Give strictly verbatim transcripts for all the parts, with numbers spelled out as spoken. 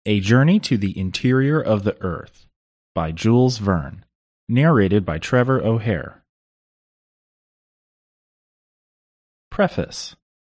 A Journey to the Interior of the Earth by Jules Verne. Narrated by Trevor O'Hare. Preface.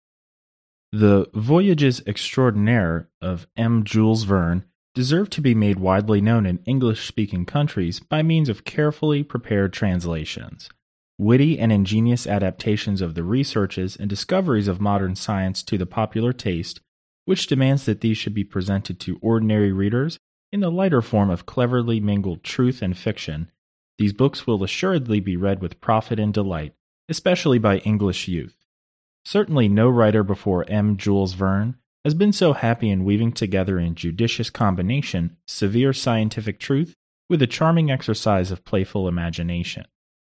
The Voyages Extraordinaires of M. Jules Verne deserve to be made widely known in English-speaking countries by means of carefully prepared translations, witty and ingenious adaptations of the researches and discoveries of modern science to the popular taste, which demands that these should be presented to ordinary readers in the lighter form of cleverly mingled truth and fiction. These books will assuredly be read with profit and delight, especially by English youth. Certainly no writer before M. Jules Verne has been so happy in weaving together in judicious combination severe scientific truth with a charming exercise of playful imagination.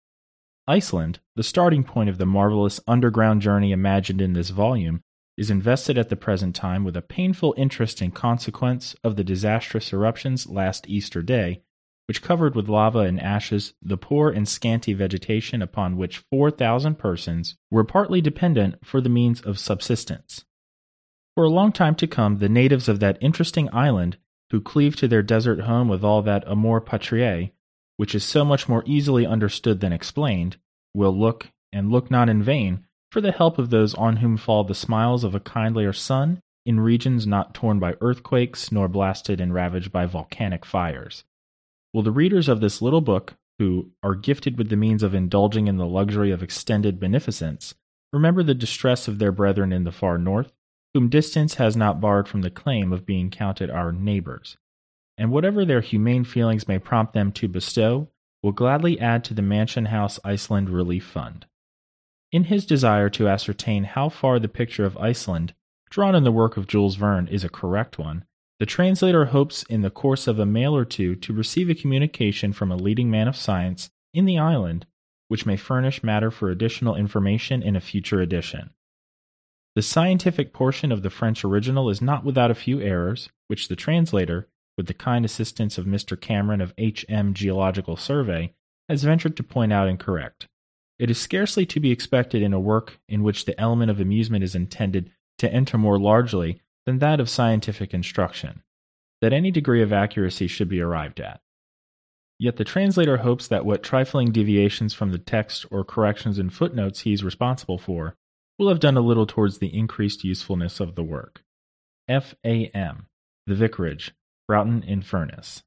Iceland, the starting point of the marvelous underground journey imagined in this volume, is invested at the present time with a painful interest in consequence of the disastrous eruptions last Easter Day, which covered with lava and ashes the poor and scanty vegetation upon which four thousand persons were partly dependent for the means of subsistence. For a long time to come, the natives of that interesting island, who cleave to their desert home with all that amour patriae, which is so much more easily understood than explained, will look, and look not in vain, for the help of those on whom fall the smiles of a kindlier sun in regions not torn by earthquakes nor blasted and ravaged by volcanic fires. Will the readers of this little book, who are gifted with the means of indulging in the luxury of extended beneficence, remember the distress of their brethren in the far north, whom distance has not barred from the claim of being counted our neighbors, and whatever their humane feelings may prompt them to bestow, will gladly add to the Mansion House Iceland Relief Fund. In his desire to ascertain how far the picture of Iceland, drawn in the work of Jules Verne, is a correct one, the translator hopes in the course of a mail or two to receive a communication from a leading man of science in the island, which may furnish matter for additional information in a future edition. The scientific portion of the French original is not without a few errors, which the translator, with the kind assistance of Mister Cameron of H M Geological Survey, has ventured to point out and correct. It is scarcely to be expected in a work in which the element of amusement is intended to enter more largely than that of scientific instruction, that any degree of accuracy should be arrived at. Yet the translator hopes that what trifling deviations from the text or corrections in footnotes he is responsible for will have done a little towards the increased usefulness of the work. F A M. The Vicarage, Broughton in Furness.